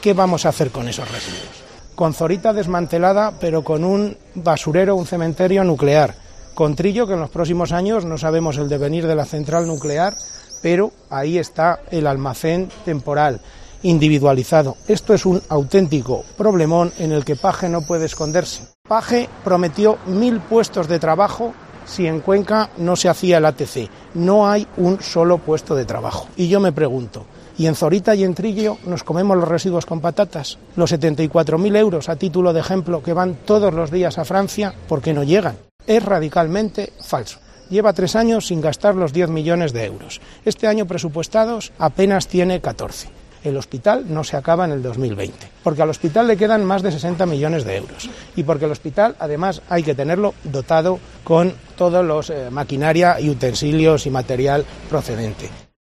¿qué vamos a hacer con esos residuos? Con Zorita desmantelada, pero con un basurero, un cementerio nuclear. Con Trillo, que en los próximos años no sabemos el devenir de la central nuclear, pero ahí está el almacén temporal, individualizado. Esto es un auténtico problemón en el que Paje no puede esconderse. Paje prometió 1.000 puestos de trabajo si en Cuenca no se hacía el ATC. No hay un solo puesto de trabajo. Y yo me pregunto, ¿y en Zorita y en Trillo nos comemos los residuos con patatas? Los 74.000 euros, a título de ejemplo, que van todos los días a Francia, ¿por qué no llegan? Es radicalmente falso. Lleva 3 años sin gastar los 10 millones de euros. Este año presupuestados apenas tiene 14. El hospital no se acaba en el 2020, porque al hospital le quedan más de 60 millones de euros y porque el hospital además hay que tenerlo dotado con todos los maquinaria y utensilios y material procedente.